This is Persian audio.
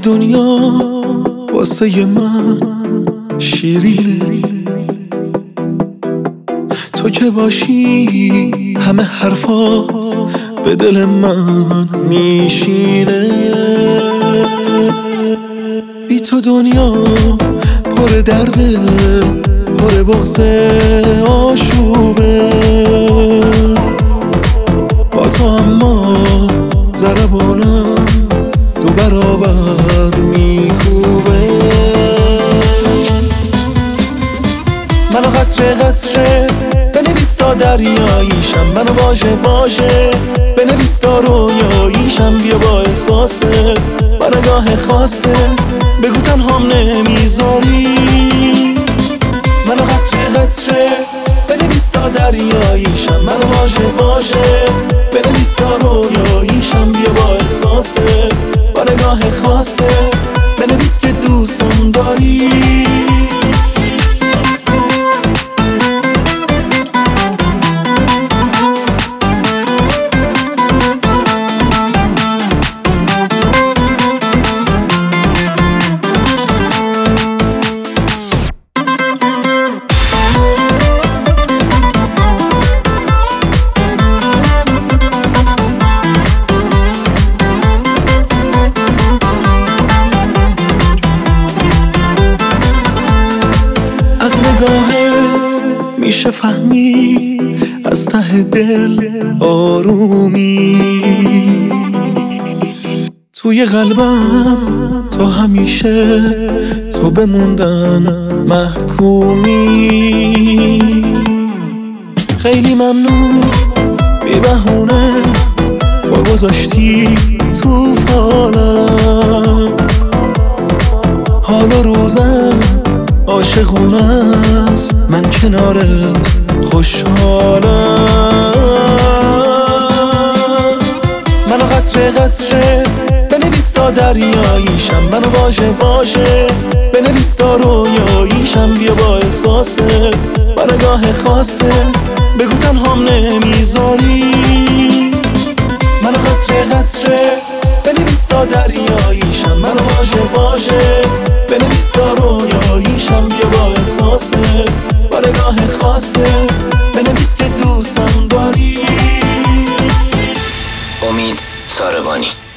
دنیا واسه من شیرینه، تو که باشی همه حرفات به دل من میشینه. بی تو دنیا پر درده، پر بغض آشوبه، با تو اما ضربانم دو برابر میکوبه. منو قطره قطره بنویس تا دریاییشم، منو واژه واژه بنویس تا رویاییشم. بیا با احساست با نگاه خاصت بگو تنهام نمیذاری. منو قطره قطره بنویس تا دریاییشم، منو واژه واژه بنویس تا رویاییشم. بیا با احساست با نگاه خاصت بنویس که دوستم داری. از نگاهت میشه فهمید از ته دل آرومی، توی قلبم تو همیشه تو بموندن محکومی. خیلی ممنون بی بهونه با گذاشتی توفانم، حال و روزم عاشقونه است، من کنارت خوشحالم. منو قطره قطره بنویس تا دریاییشم، منو واژه واژه بنویس تا رویاییشم. بیا با احساست با نگاه خاصت بگو تنهام نمیذاری. منو قطره قطره بنویس تا دریاییشم، منو واژه واژه بنویس تا رویاییشم. بیا با احساست با نگاه خاصت بنویس که دوستم داری. امید ساربانی.